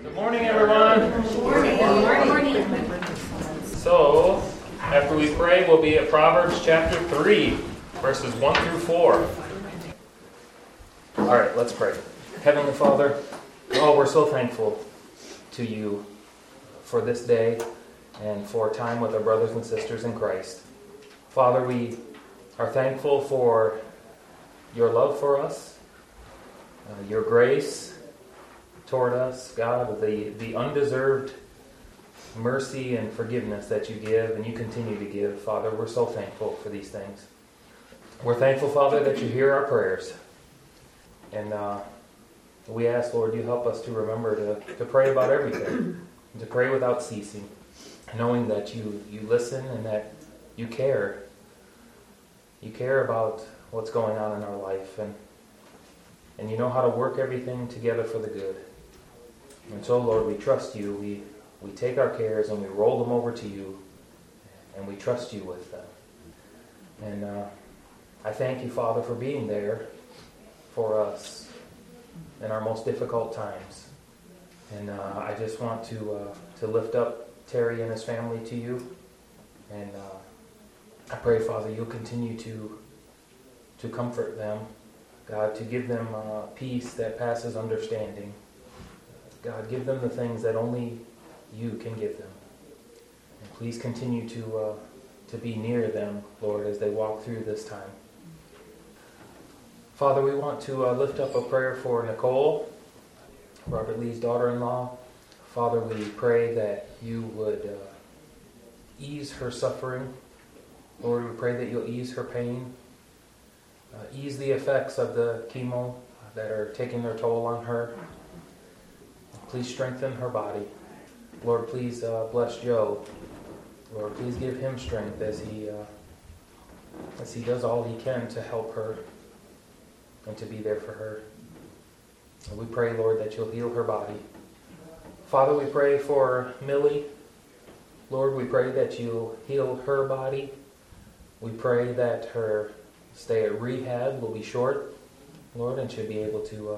Good morning, everyone. Good morning. So, after we pray, we'll be at Proverbs chapter 3, verses 1 through 4. All right, let's pray. Heavenly Father, we're so thankful to you for this day and for time with our brothers and sisters in Christ. Father, we are thankful for your love for us, your grace toward us, God, the undeserved mercy and forgiveness that you give and you continue to give. Father, we're so thankful for these things. We're thankful, Father, that you hear our prayers. And we ask, Lord, you help us to remember to pray about everything, to pray without ceasing, knowing that you listen and that you care. You care about what's going on in our life, and you know how to work everything together for the good. And so, Lord, we trust you. We take our cares and we roll them over to you, and we trust you with them. And I thank you, Father, for being there for us in our most difficult times. And I just want to lift up Terry and his family to you. And I pray, Father, you'll continue to comfort them, God, to give them peace that passes understanding. God, give them the things that only you can give them. And please continue to be near them, Lord, as they walk through this time. Father, we want to lift up a prayer for Nicole, Robert Lee's daughter-in-law. Father, we pray that you would ease her suffering. Lord, we pray that you'll ease her pain, ease the effects of the chemo that are taking their toll on her. Please strengthen her body. Lord, please bless Joe. Lord, please give him strength as he does all he can to help her and to be there for her. And we pray, Lord, that you'll heal her body. Father, we pray for Millie. Lord, we pray that you'll heal her body. We pray that her stay at rehab will be short, Lord, and she'll be able to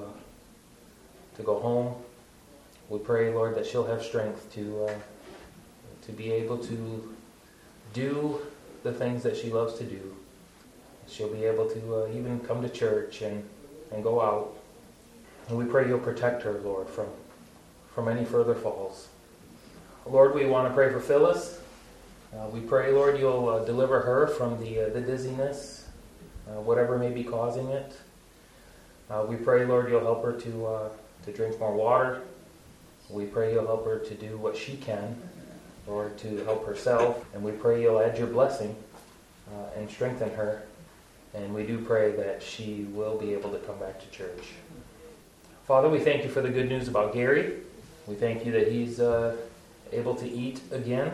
go home. We pray, Lord, that she'll have strength to be able to do the things that she loves to do. She'll be able to even come to church and go out. And we pray you'll protect her, Lord, from any further falls. Lord, we want to pray for Phyllis. We pray, Lord, you'll deliver her from the dizziness, whatever may be causing it. We pray, Lord, you'll help her to drink more water. We pray you'll help her to do what she can, Lord, to help herself. And we pray you'll add your blessing and strengthen her. And we do pray that she will be able to come back to church. Father, we thank you for the good news about Gary. We thank you that he's able to eat again.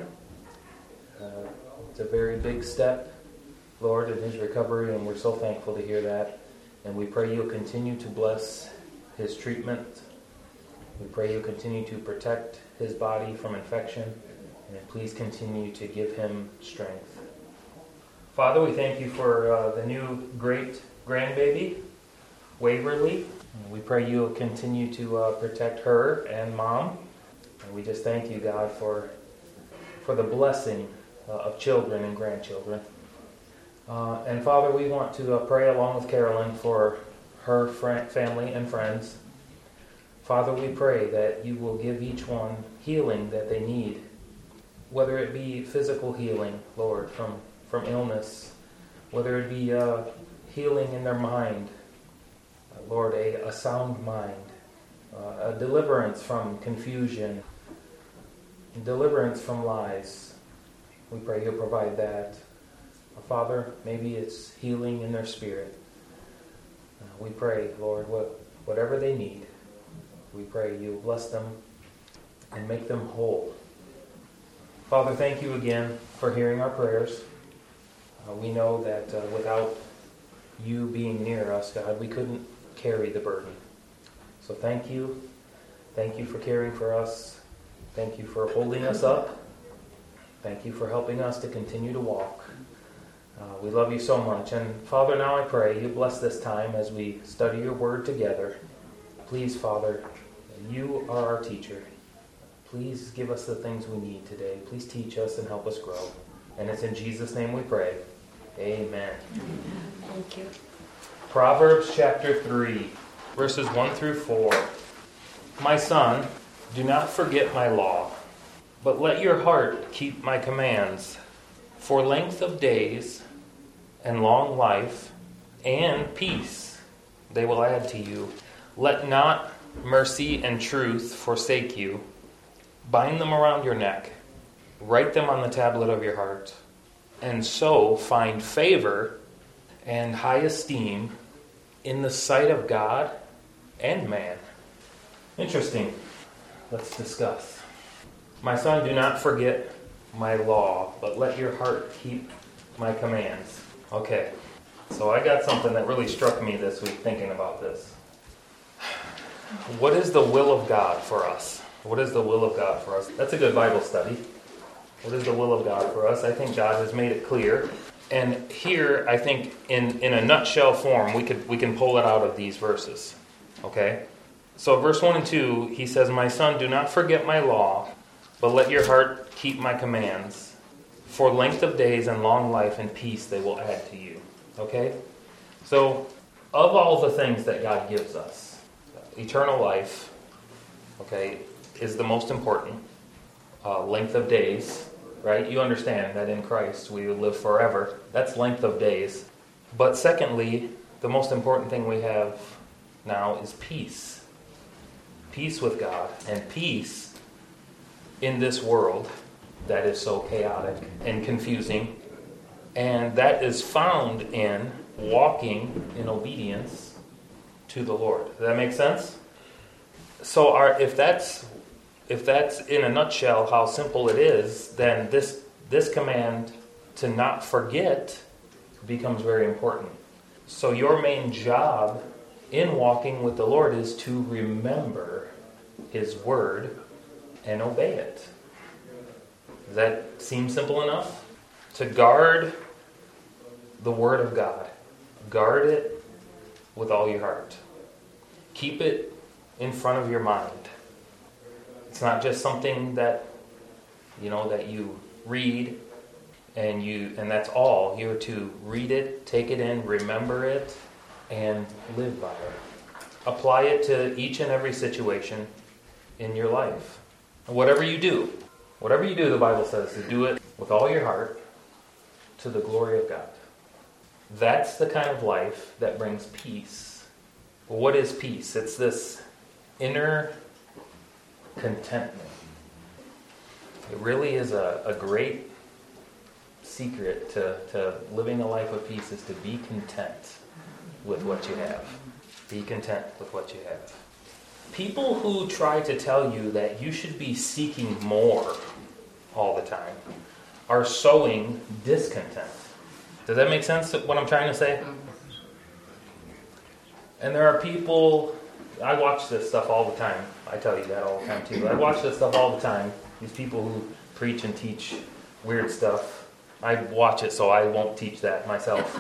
It's a very big step, Lord, in his recovery, and we're so thankful to hear that. And we pray you'll continue to bless his treatment. We pray you'll continue to protect his body from infection, and please continue to give him strength. Father, we thank you for the new great grandbaby, Waverly. We pray you'll continue to protect her and Mom. And we just thank you, God, for the blessing of children and grandchildren. And Father, we want to pray along with Carolyn for her family and friends. Father, we pray that you will give each one healing that they need, whether it be physical healing, Lord, from illness, whether it be healing in their mind, Lord, a sound mind, a deliverance from confusion, deliverance from lies. We pray you'll provide that. Father, maybe it's healing in their spirit. We pray, Lord, whatever they need, we pray you bless them and make them whole. Father, thank you again for hearing our prayers. We know that without you being near us, God, we couldn't carry the burden. So thank you. Thank you for caring for us. Thank you for holding us up. Thank you for helping us to continue to walk. We love you so much. And Father, now I pray you bless this time as we study your word together. Please, Father, you are our teacher. Please give us the things we need today. Please teach us and help us grow. And it's in Jesus' name we pray. Amen. Thank you. Proverbs chapter 3, verses 1 through 4. My son, do not forget my law, but let your heart keep my commands. For length of days and long life and peace they will add to you. Let not mercy and truth forsake you. Bind them around your neck. Write them on the tablet of your heart. And so find favor and high esteem in the sight of God and man. Interesting. Let's discuss. My son, do not forget my law, but let your heart keep my commands. Okay, so I got something that really struck me this week thinking about this. What is the will of God for us? What is the will of God for us? That's a good Bible study. What is the will of God for us? I think God has made it clear. And here, I think, in a nutshell form, we can pull it out of these verses. Okay? So verse 1 and 2, he says, My son, do not forget my law, but let your heart keep my commands. For length of days and long life and peace they will add to you. Okay? So, of all the things that God gives us, eternal life, okay, is the most important. Length of days, right? You understand that in Christ we will live forever. That's length of days. But secondly, the most important thing we have now is peace. Peace with God and peace in this world that is so chaotic and confusing. And that is found in walking in obedience to the Lord. Does that make sense? So if that's in a nutshell how simple it is, then this command to not forget becomes very important. So your main job in walking with the Lord is to remember His Word and obey it. Does that seem simple enough? To guard the Word of God. Guard it with all your heart. Keep it in front of your mind. It's not just something that you read and that's all. You're to read it, take it in, remember it, and live by it. Apply it to each and every situation in your life. And whatever you do, the Bible says to do it with all your heart to the glory of God. That's the kind of life that brings peace. What is peace? It's this inner contentment. It really is a great secret to living a life of peace is to be content with what you have. Be content with what you have. People who try to tell you that you should be seeking more all the time are sowing discontent. Does that make sense, what I'm trying to say? And there are people, I watch this stuff all the time. I tell you that all the time too. I watch this stuff all the time. These people who preach and teach weird stuff. I watch it so I won't teach that myself.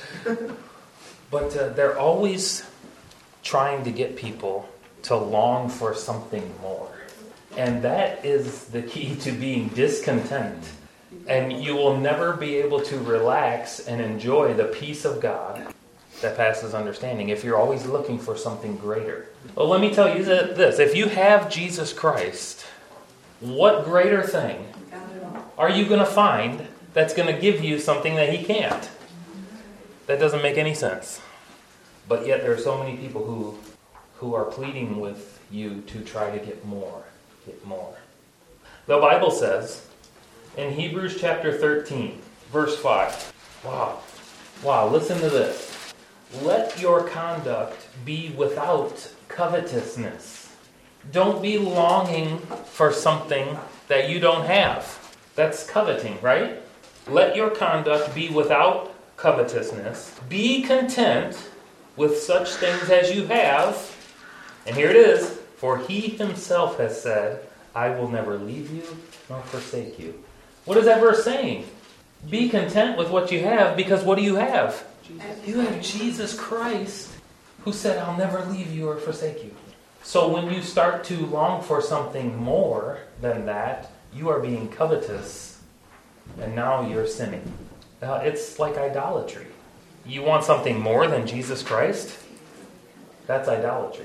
But they're always trying to get people to long for something more. And that is the key to being discontent. And you will never be able to relax and enjoy the peace of God that passes understanding if you're always looking for something greater. Well, let me tell you this. If you have Jesus Christ, what greater thing are you going to find that's going to give you something that He can't? That doesn't make any sense. But yet there are so many people who are pleading with you to try to get more. Get more. The Bible says in Hebrews chapter 13, verse 5. Wow, listen to this. Let your conduct be without covetousness. Don't be longing for something that you don't have. That's coveting, right? Let your conduct be without covetousness. Be content with such things as you have. And here it is. For He Himself has said, I will never leave you nor forsake you. What is that verse saying? Be content with what you have, because what do you have? You have Jesus Christ, who said, I'll never leave you or forsake you. So when you start to long for something more than that, you are being covetous, and now you're sinning. It's like idolatry. You want something more than Jesus Christ? That's idolatry.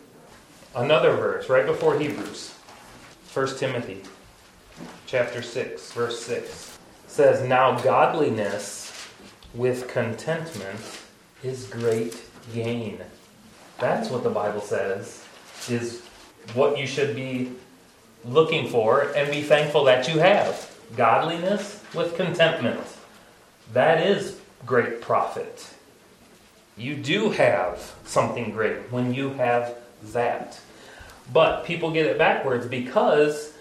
Another verse, right before Hebrews, 1 Timothy chapter 6, verse 6, says, "Now godliness with contentment is great gain." That's what the Bible says is what you should be looking for and be thankful that you have. Godliness with contentment. That is great profit. You do have something great when you have that. But people get it backwards because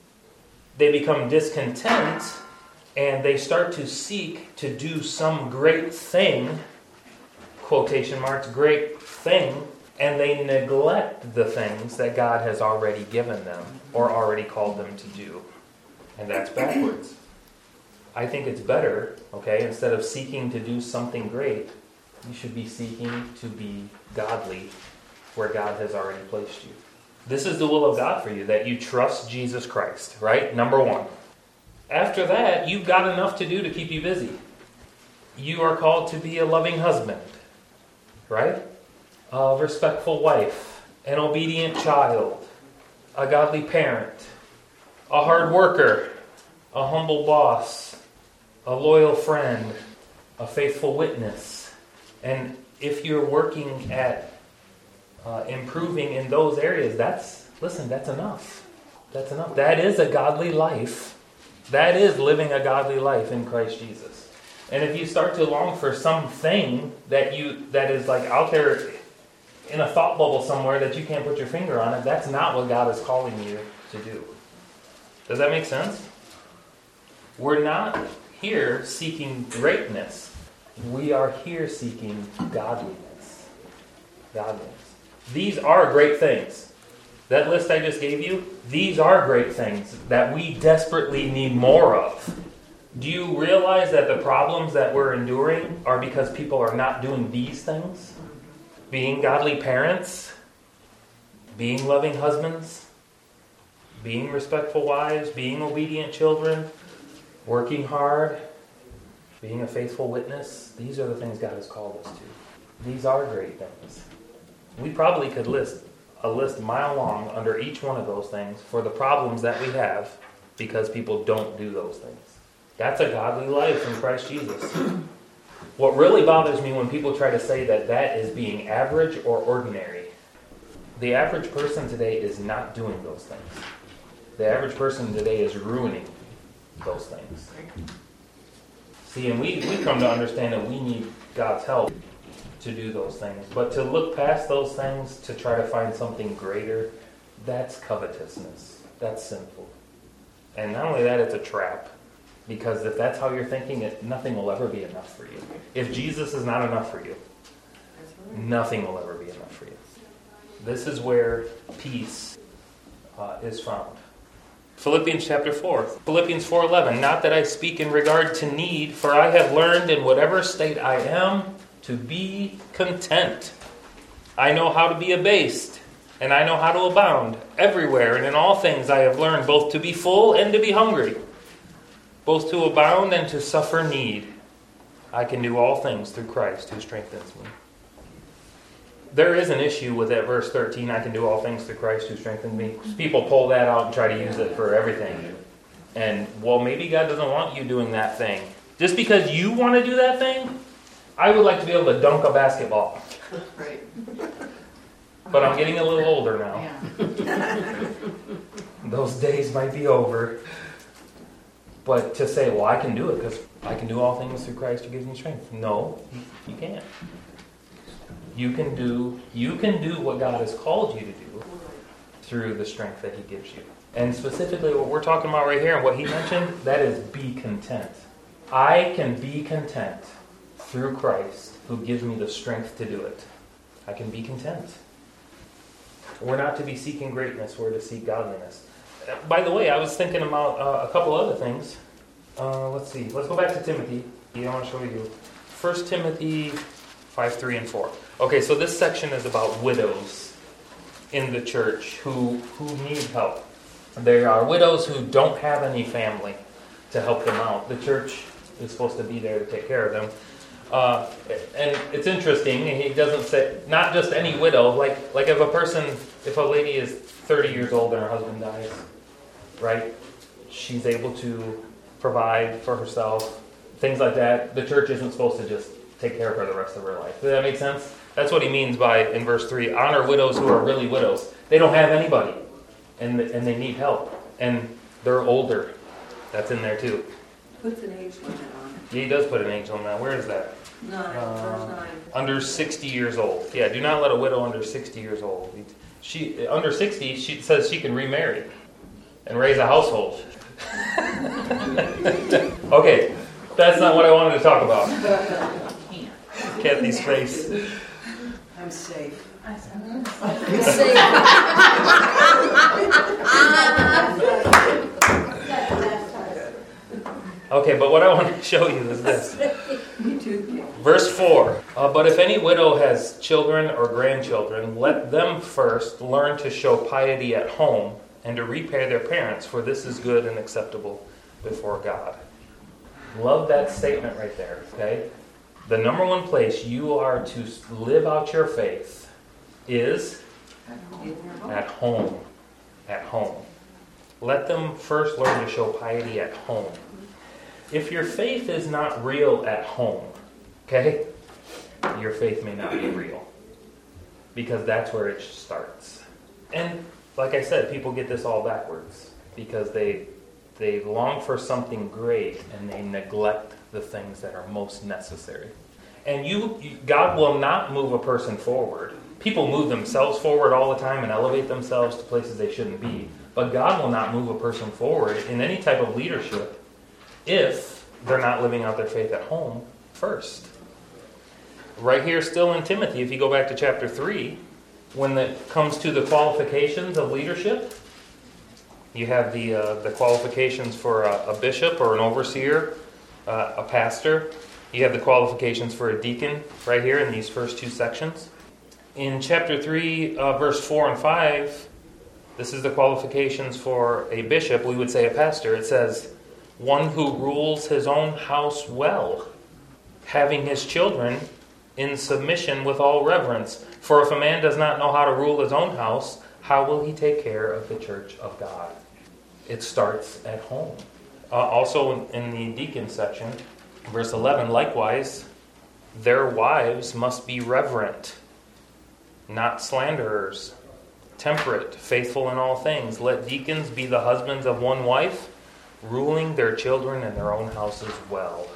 they become discontent and they start to seek to do some great thing, quotation marks, great thing, and they neglect the things that God has already given them or already called them to do. And that's backwards. I think it's better, okay, instead of seeking to do something great, you should be seeking to be godly where God has already placed you. This is the will of God for you, that you trust Jesus Christ, right? Number one. After that, you've got enough to do to keep you busy. You are called to be a loving husband, right? A respectful wife, an obedient child, a godly parent, a hard worker, a humble boss, a loyal friend, a faithful witness. And if you're working at improving in those areas, that's enough. That's enough. That is a godly life. That is living a godly life in Christ Jesus. And if you start to long for something that is like out there in a thought bubble somewhere that you can't put your finger on it, that's not what God is calling you to do. Does that make sense? We're not here seeking greatness. We are here seeking godliness. Godliness. These are great things. That list I just gave you, these are great things that we desperately need more of. Do you realize that the problems that we're enduring are because people are not doing these things? Being godly parents, being loving husbands, being respectful wives, being obedient children, working hard, being a faithful witness. These are the things God has called us to. These are great things. We probably could list a list mile long under each one of those things for the problems that we have because people don't do those things. That's a godly life in Christ Jesus. What really bothers me when people try to say that is being average or ordinary. The average person today is not doing those things. The average person today is ruining those things. See, and we come to understand that we need God's help to do those things. But to look past those things to try to find something greater, that's covetousness. That's sinful. And not only that, it's a trap. Because if that's how you're thinking, nothing will ever be enough for you. If Jesus is not enough for you, nothing will ever be enough for you. This is where peace is found. Philippians chapter 4. Philippians 4:11. Not that I speak in regard to need, for I have learned in whatever state I am to be content. I know how to be abased, and I know how to abound everywhere. And in all things I have learned both to be full and to be hungry, both to abound and to suffer need. I can do all things through Christ who strengthens me. There is an issue with that verse 13, I can do all things through Christ who strengthens me. People pull that out and try to use it for everything. And, well, maybe God doesn't want you doing that thing. Just because you want to do that thing, I would like to be able to dunk a basketball. Right. But I'm getting a little older now. Yeah. Those days might be over. But to say, well, I can do it because I can do all things through Christ who gives me strength. No, you can't. You can do what God has called you to do through the strength that He gives you. And specifically what we're talking about right here and what he mentioned, that is be content. I can be content through Christ who gives me the strength to do it. I can be content. We're not to be seeking greatness, we're to seek godliness. By the way, I was thinking about a couple other things. Let's see. Let's go back to Timothy. I want to show you 1 Timothy 5, 3, and 4. Okay, so this section is about widows. in the church who need help. There are widows who don't have any family to help them out. The church is supposed to be there to take care of them. And it's interesting, he doesn't say, not just any widow, like if a lady is 30 years old and her husband dies, right? She's able to provide for herself, things like that. The church isn't supposed to just take care of her the rest of her life. Does that make sense? That's what he means by, in verse 3, honor widows who are really widows. They don't have anybody, and they need help, and they're older. That's in there too. Puts an age limit on it. Yeah, he does put an age limit on. Where is that? Verse 9. Under 60 years old. Yeah, do not let a widow under 60 years old. She under 60, she says she can remarry and raise a household. Okay, that's not what I wanted to talk about. Kathy's face. I'm safe. Okay, but what I want to show you is this. Me too. Verse 4. But if any widow has children or grandchildren, let them first learn to show piety at home and to repay their parents, for this is good and acceptable before God. Love that statement right there, okay? The number one place you are to live out your faith is at home. At home. Let them first learn to show piety at home. If your faith is not real at home, okay, your faith may not be real. Because that's where it starts. And like I said, people get this all backwards. Because they long for something great and they neglect the things that are most necessary. And God will not move a person forward. People move themselves forward all the time and elevate themselves to places they shouldn't be. But God will not move a person forward in any type of leadership if they're not living out their faith at home first. Right here still in Timothy, if you go back to chapter 3, when it comes to the qualifications of leadership, you have the qualifications for a bishop or an overseer, a pastor. You have the qualifications for a deacon right here in these first two sections. In chapter 3, verse 4 and 5, this is the qualifications for a bishop. We would say a pastor. It says, one who rules his own house well, having his children in submission with all reverence. For if a man does not know how to rule his own house, how will he take care of the church of God? It starts at home. Also in the deacon section, verse 11, likewise, their wives must be reverent, not slanderers, temperate, faithful in all things. Let deacons be the husbands of one wife, ruling their children and their own houses well.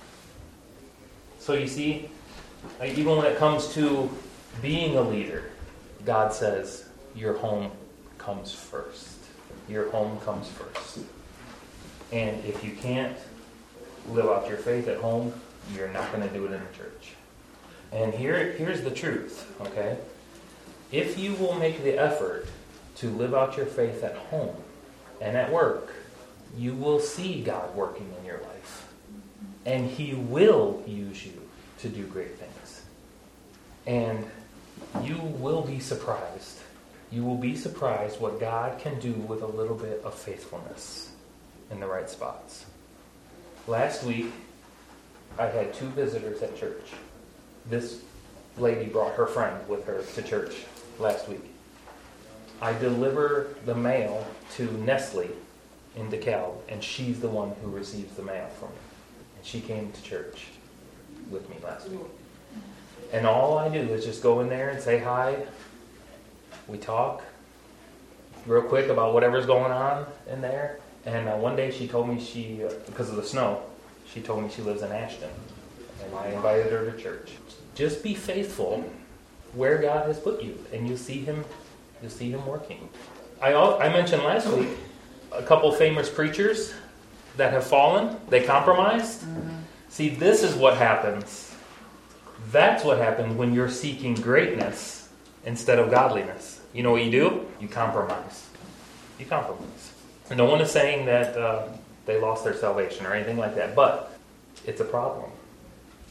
So you see, even when it comes to being a leader, God says your home comes first. Your home comes first. And if you can't live out your faith at home, you're not going to do it in the church. And here's the truth, okay? If you will make the effort to live out your faith at home and at work, you will see God working in your life. And He will use you to do great things. And you will be surprised. You will be surprised what God can do with a little bit of faithfulness in the right spots. Last week, I had 2 visitors at church. This lady brought her friend with her to church last week. I deliver the mail to Nestle in DeKalb, and she's the one who receives the mail from me. And she came to church with me last week. And all I do is just go in there and say hi. We talk real quick about whatever's going on in there. And one day she told me because of the snow, she told me she lives in Ashton. And I invited her to church. Just be faithful where God has put you, and you'll see Him working. I mentioned last week a couple famous preachers that have fallen. They compromised. Mm-hmm. See, this is what happens. That's what happens when you're seeking greatness instead of godliness. You know what you do? You compromise. You compromise. And no one is saying that they lost their salvation or anything like that, but it's a problem.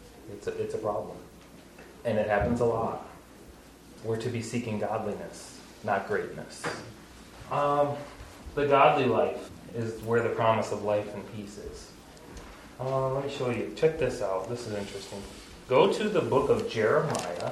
It's a problem. And it happens a lot. We're to be seeking godliness not greatness. The godly life is where the promise of life and peace is. Let me show you. Check this out. This is interesting. Go to the book of Jeremiah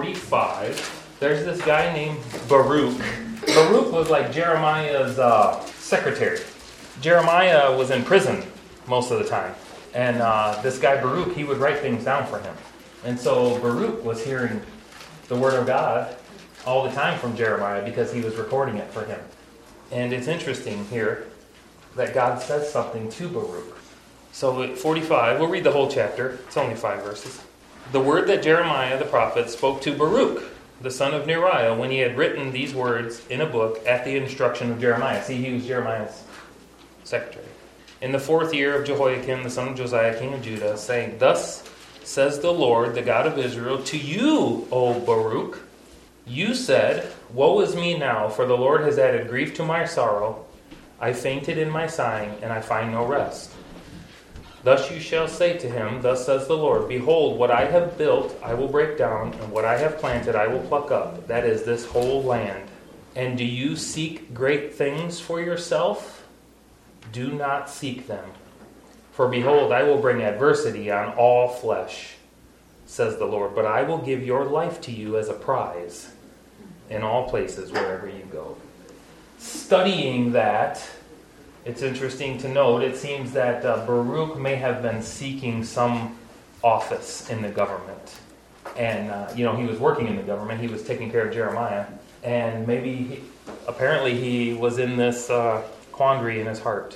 45. There's this guy named Baruch. Baruch was like Jeremiah's secretary. Jeremiah was in prison most of the time. And this guy Baruch, he would write things down for him. And so Baruch was hearing the word of God all the time from Jeremiah because he was recording it for him. And it's interesting here that God says something to Baruch. So at 45, we'll read the whole chapter. It's only 5 verses. The word that Jeremiah the prophet spoke to Baruch, the son of Neriah, when he had written these words in a book at the instruction of Jeremiah. See, he was Jeremiah's secretary. In the 4th year of Jehoiakim, the son of Josiah, king of Judah, saying, Thus says the Lord, the God of Israel, to you, O Baruch, you said, Woe is me now, for the Lord has added grief to my sorrow. I fainted in my sighing, and I find no rest. Thus you shall say to him, Thus says the Lord, Behold, what I have built I will break down, and what I have planted I will pluck up, that is this whole land. And do you seek great things for yourself? Do not seek them. For behold, I will bring adversity on all flesh, says the Lord, but I will give your life to you as a prize in all places wherever you go. Studying that, it's interesting to note, it seems that Baruch may have been seeking some office in the government. And, he was working in the government. He was taking care of Jeremiah. And apparently he was in this quandary in his heart.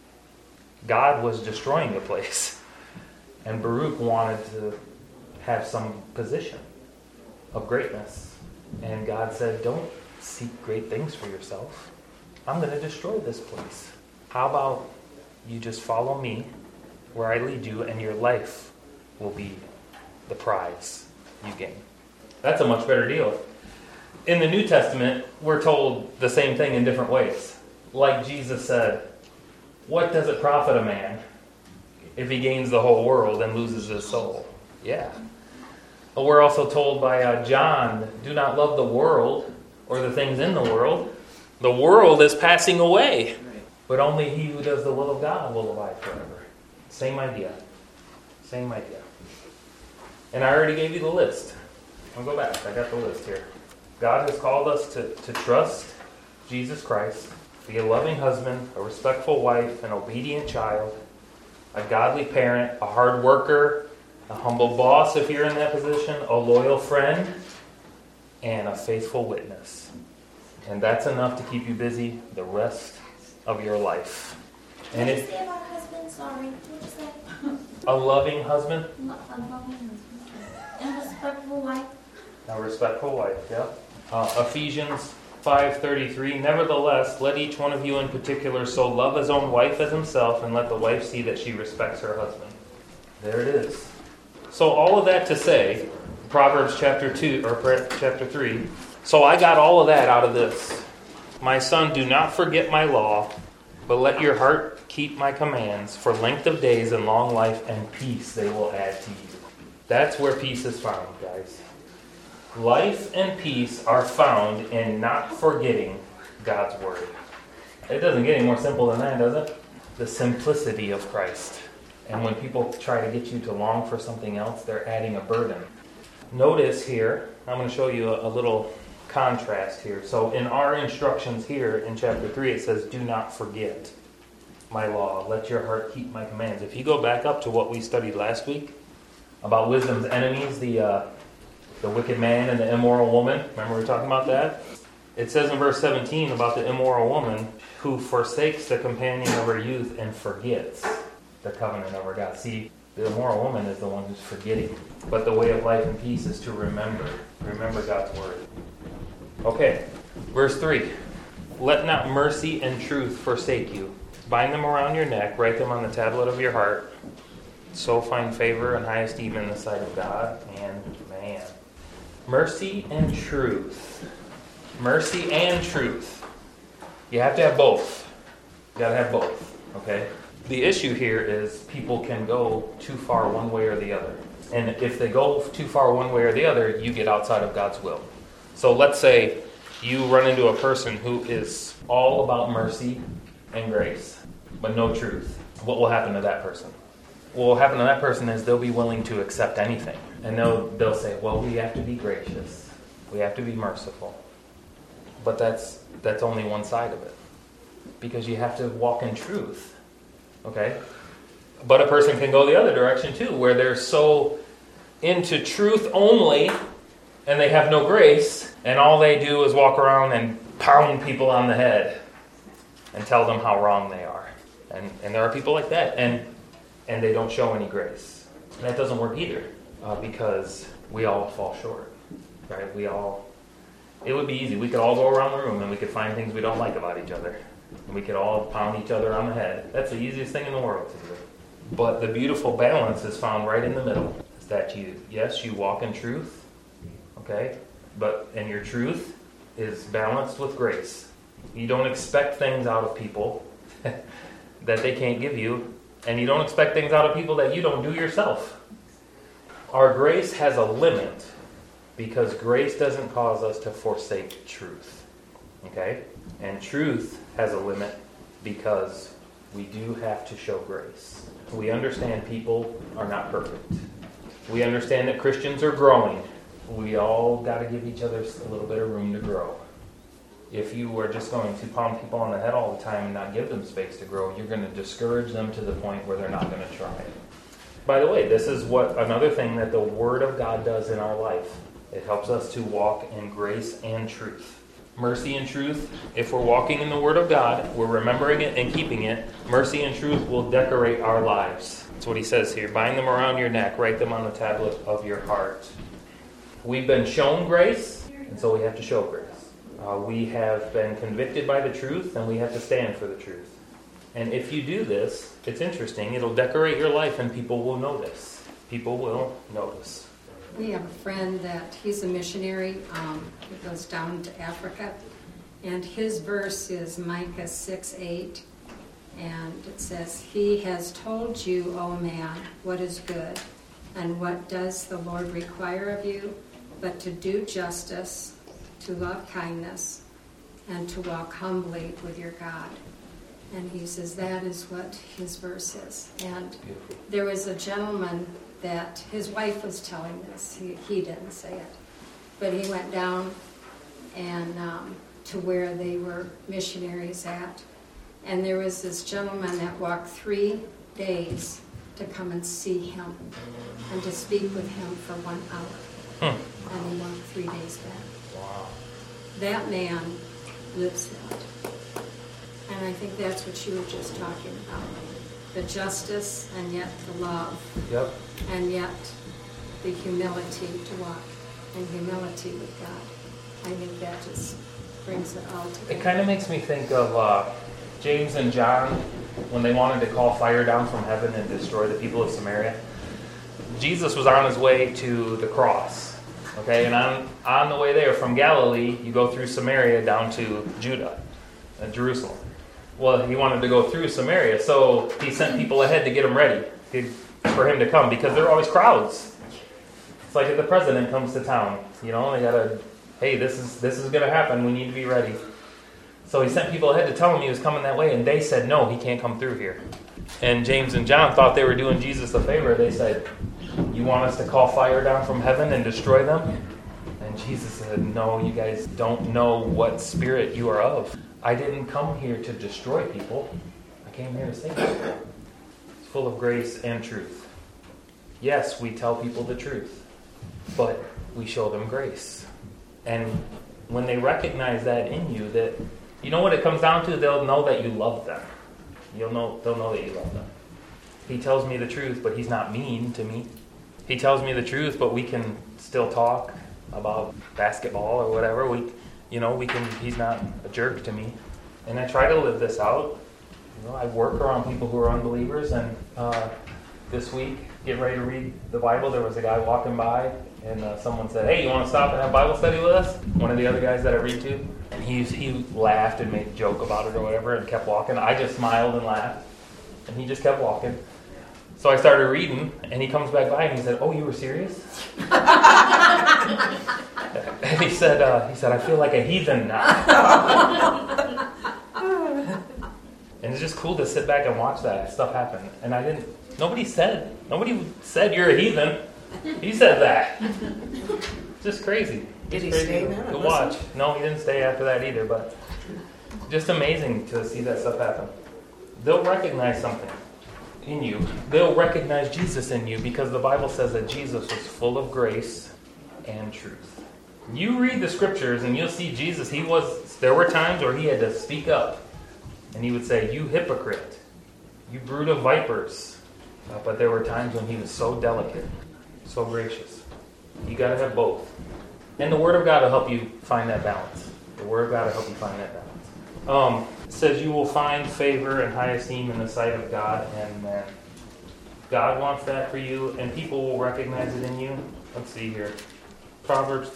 God was destroying the place. And Baruch wanted to have some position of greatness. And God said, don't seek great things for yourself. I'm going to destroy this place. How about you just follow me where I lead you, and your life will be the prize you gain. That's a much better deal. In the New Testament, we're told the same thing in different ways. Like Jesus said, what does it profit a man if he gains the whole world and loses his soul? Yeah. But we're also told by John, do not love the world or the things in the world. The world is passing away. But only he who does the will of God will abide forever. Same idea. Same idea. And I already gave you the list. I'll go back. I got the list here. God has called us to trust Jesus Christ, be a loving husband, a respectful wife, an obedient child, a godly parent, a hard worker, a humble boss if you're in that position, a loyal friend, and a faithful witness. And that's enough to keep you busy the rest of your life. What did you say about husband? Sorry. What did you say? A loving husband. A loving husband. And a respectful wife. A respectful wife, yeah. Ephesians 5:33. Nevertheless, let each one of you in particular so love his own wife as himself, and let the wife see that she respects her husband. There it is. So all of that to say, Proverbs chapter 3. So I got all of that out of this. My son, do not forget my law, but let your heart keep my commands. For length of days and long life and peace they will add to you. That's where peace is found, guys. Life and peace are found in not forgetting God's word. It doesn't get any more simple than that, does it? The simplicity of Christ. And when people try to get you to long for something else, they're adding a burden. Notice here, I'm going to show you a little contrast here. So in our instructions here in chapter 3, it says, do not forget my law. Let your heart keep my commands. If you go back up to what we studied last week about wisdom's enemies, the wicked man and the immoral woman, remember we were talking about that? It says in verse 17 about the immoral woman who forsakes the companion of her youth and forgets the covenant of her God. See, the immoral woman is the one who's forgetting. But the way of life and peace is to remember. Remember God's word. Okay, verse 3. Let not mercy and truth forsake you. Bind them around your neck, write them on the tablet of your heart. So find favor and high esteem in the sight of God and man. Mercy and truth. Mercy and truth. You have to have both. You got to have both, okay? The issue here is people can go too far one way or the other. And if they go too far one way or the other, you get outside of God's will. So let's say you run into a person who is all about mercy and grace, but no truth, what will happen to that person? What will happen to that person is they'll be willing to accept anything. And they'll say, well, we have to be gracious. We have to be merciful. But that's only one side of it. Because you have to walk in truth. Okay? But a person can go the other direction too, where they're so into truth only, and they have no grace, and all they do is walk around and pound people on the head and tell them how wrong they are. And there are people like that, and they don't show any grace. And that doesn't work either, because we all fall short. Right? It would be easy. We could all go around the room and we could find things we don't like about each other. And we could all pound each other on the head. That's the easiest thing in the world to do. But the beautiful balance is found right in the middle. Is that you walk in truth, okay? And your truth is balanced with grace. You don't expect things out of people that they can't give you. And you don't expect things out of people that you don't do yourself. Our grace has a limit because grace doesn't cause us to forsake truth. Okay? And truth has a limit because we do have to show grace. We understand people are not perfect. We understand that Christians are growing. We all got to give each other a little bit of room to grow. If you are just going to pound people on the head all the time and not give them space to grow, you're going to discourage them to the point where they're not going to try. By the way, this is another thing that the Word of God does in our life. It helps us to walk in grace and truth. Mercy and truth, if we're walking in the Word of God, we're remembering it and keeping it, mercy and truth will decorate our lives. That's what he says here. Bind them around your neck, write them on the tablet of your heart. We've been shown grace, and so we have to show grace. We have been convicted by the truth, and we have to stand for the truth. And if you do this, it's interesting. It'll decorate your life, and people will notice. People will notice. We have a friend that he's a missionary. He goes down to Africa. And his verse is Micah 6:8. And it says, He has told you, O man, what is good, and what does the Lord require of you, but to do justice, to love kindness, and to walk humbly with your God. And he says that is what his verse is. And there was a gentleman that his wife was telling this. He didn't say it. But he went down and to where they were missionaries at. And there was this gentleman that walked 3 days to come and see him and to speak with him for 1 hour. And he walked 3 days back. Wow. That man lives that. And I think that's what you were just talking about. The justice and yet the love. Yep. And yet the humility to walk in humility with God. I think that just brings it all together. It kind of makes me think of James and John when they wanted to call fire down from heaven and destroy the people of Samaria. Jesus was on his way to the cross. Okay, and on the way there from Galilee, you go through Samaria down to Judah and Jerusalem. Well, he wanted to go through Samaria, so he sent people ahead to get him ready for him to come, because there are always crowds. It's like if the president comes to town, they gotta, hey, this is gonna happen, we need to be ready. So he sent people ahead to tell him he was coming that way, and they said, no, he can't come through here. And James and John thought they were doing Jesus a favor. They said, you want us to call fire down from heaven and destroy them? And Jesus said, no, you guys don't know what spirit you are of. I didn't come here to destroy people. I came here to save people. It's full of grace and truth. Yes, we tell people the truth, but we show them grace. And when they recognize that in you, that you know what it comes down to? They'll know that you love them. They'll know that you love them. He tells me the truth, but he's not mean to me. He tells me the truth, but we can still talk about basketball or whatever. He's not a jerk to me. And I try to live this out. I work around people who are unbelievers, and this week, getting ready to read the Bible, there was a guy walking by, and someone said, hey, you want to stop and have Bible study with us? One of the other guys that I read to. And he laughed and made a joke about it or whatever and kept walking. I just smiled and laughed, and he just kept walking. So I started reading, and he comes back by and he said, oh, you were serious? And he said, I feel like a heathen now. And it's just cool to sit back and watch that stuff happen. And nobody said you're a heathen. He said that. Just crazy. Did he Just stay crazy there? to watch. No, he didn't stay after that either, but just amazing to see that stuff happen. They'll recognize something in you. They'll recognize Jesus in you because the Bible says that Jesus was full of grace and truth. You read the scriptures and you'll see Jesus, there were times where he had to speak up. And he would say, "You hypocrite, you brood of vipers." But there were times when he was so delicate, so gracious. You got to have both. And the Word of God will help you find that balance. The Word of God will help you find that balance. It says you will find favor and high esteem in the sight of God and man. God wants that for you, and people will recognize it in you. Let's see here. Proverbs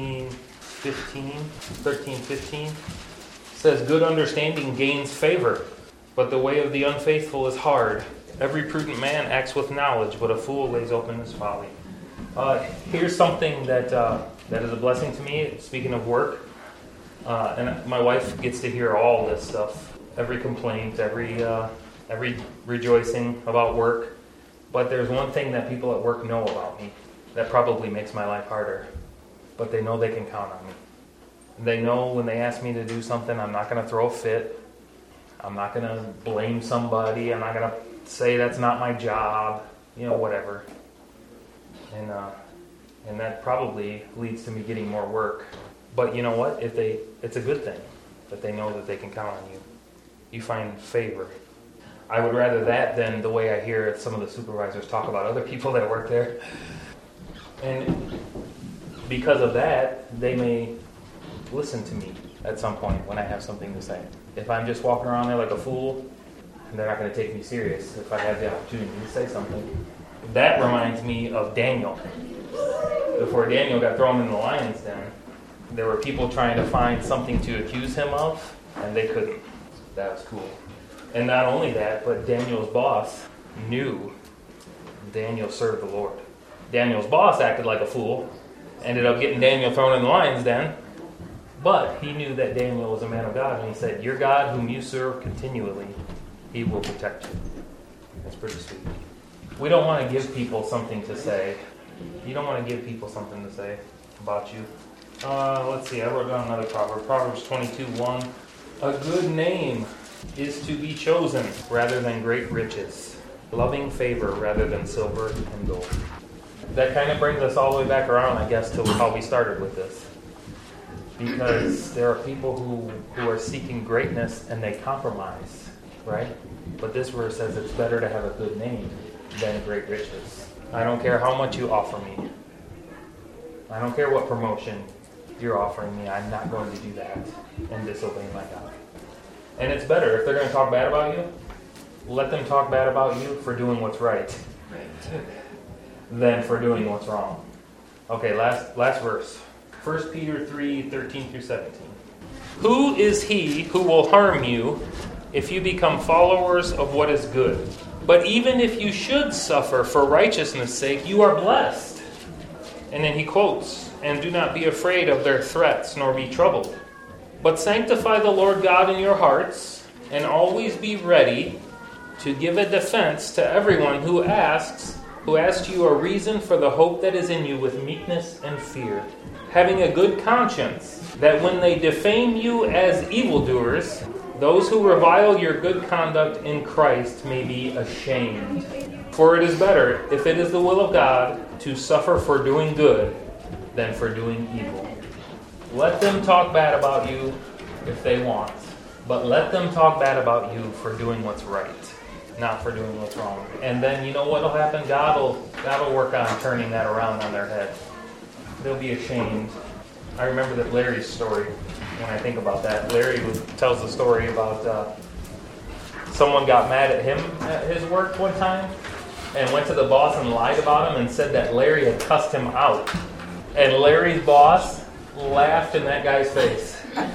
13:15 says, "Good understanding gains favor, but the way of the unfaithful is hard. Every prudent man acts with knowledge, but a fool lays open his folly." Here's something that is a blessing to me, speaking of work. And my wife gets to hear all this stuff, every complaint, every rejoicing about work. But there's one thing that people at work know about me that probably makes my life harder. But they know they can count on me. They know when they ask me to do something, I'm not going to throw a fit. I'm not going to blame somebody. I'm not going to say that's not my job. Whatever. And that probably leads to me getting more work. But you know what? It's a good thing that they know that they can count on you. You find favor. I would rather that than the way I hear some of the supervisors talk about other people that work there. And because of that, they may listen to me at some point when I have something to say. If I'm just walking around there like a fool, they're not going to take me serious if I have the opportunity to say something. That reminds me of Daniel. Before Daniel got thrown in the lion's den, there were people trying to find something to accuse him of, and they couldn't. That was cool. And not only that, but Daniel's boss knew Daniel served the Lord. Daniel's boss acted like a fool, ended up getting Daniel thrown in the lion's den, but he knew that Daniel was a man of God, and he said, "Your God whom you serve continually, he will protect you." That's pretty sweet. We don't want to give people something to say. You don't want to give people something to say about you. Let's see, I wrote down another proverb. Proverbs 22:1. A good name is to be chosen rather than great riches, loving favor rather than silver and gold. That kind of brings us all the way back around, I guess, to how we started with this. Because there are people who are seeking greatness and they compromise, right? But this verse says it's better to have a good name than great riches. I don't care how much you offer me. I don't care what promotion you're offering me. I'm not going to do that and disobey my God. And it's better if they're going to talk bad about you, let them talk bad about you for doing what's right than for doing what's wrong. Okay, last verse. 1 Peter 3:13-17. Who is he who will harm you if you become followers of what is good? But even if you should suffer for righteousness' sake, you are blessed. And then he quotes, "And do not be afraid of their threats, nor be troubled. But sanctify the Lord God in your hearts, and always be ready to give a defense to everyone who asks you a reason for the hope that is in you with meekness and fear, having a good conscience, that when they defame you as evildoers, those who revile your good conduct in Christ may be ashamed. For it is better, if it is the will of God, to suffer for doing good than for doing evil." Let them talk bad about you if they want, but let them talk bad about you for doing what's right, not for doing what's wrong. And then you know what will happen? God will work on turning that around on their head. They'll be ashamed. I remember that Larry's story when I think about that. Larry tells the story about someone got mad at him at his work one time and went to the boss and lied about him and said that Larry had cussed him out. And Larry's boss laughed in that guy's face.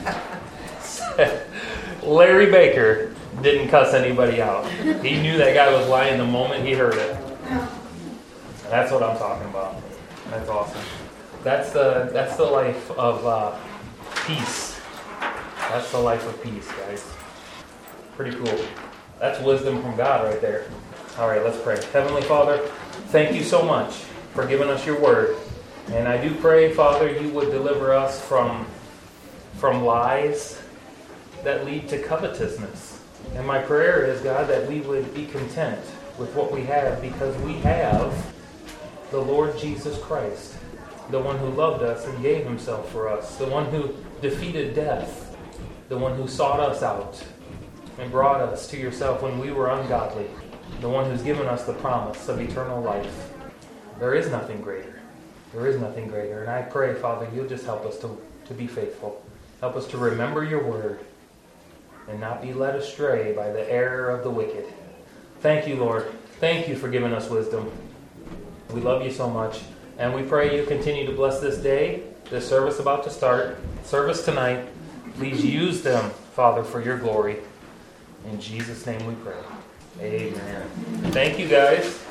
Larry Baker didn't cuss anybody out. He knew that guy was lying the moment he heard it. That's what I'm talking about. That's awesome. That's the life of peace. That's the life of peace, guys. Pretty cool. That's wisdom from God right there. All right, let's pray. Heavenly Father, thank you so much for giving us your word. And I do pray, Father, you would deliver us from lies that lead to covetousness. And my prayer is, God, that we would be content with what we have, because we have the Lord Jesus Christ, the one who loved us and gave himself for us, the one who defeated death, the one who sought us out and brought us to yourself when we were ungodly, the one who's given us the promise of eternal life. There is nothing greater. There is nothing greater. And I pray, Father, you'll just help us to be faithful. Help us to remember your word and not be led astray by the error of the wicked. Thank you, Lord. Thank you for giving us wisdom. We love you so much. And we pray you continue to bless this day, this service about to start, service tonight. Please use them, Father, for your glory. In Jesus' name we pray. Amen. Thank you, guys.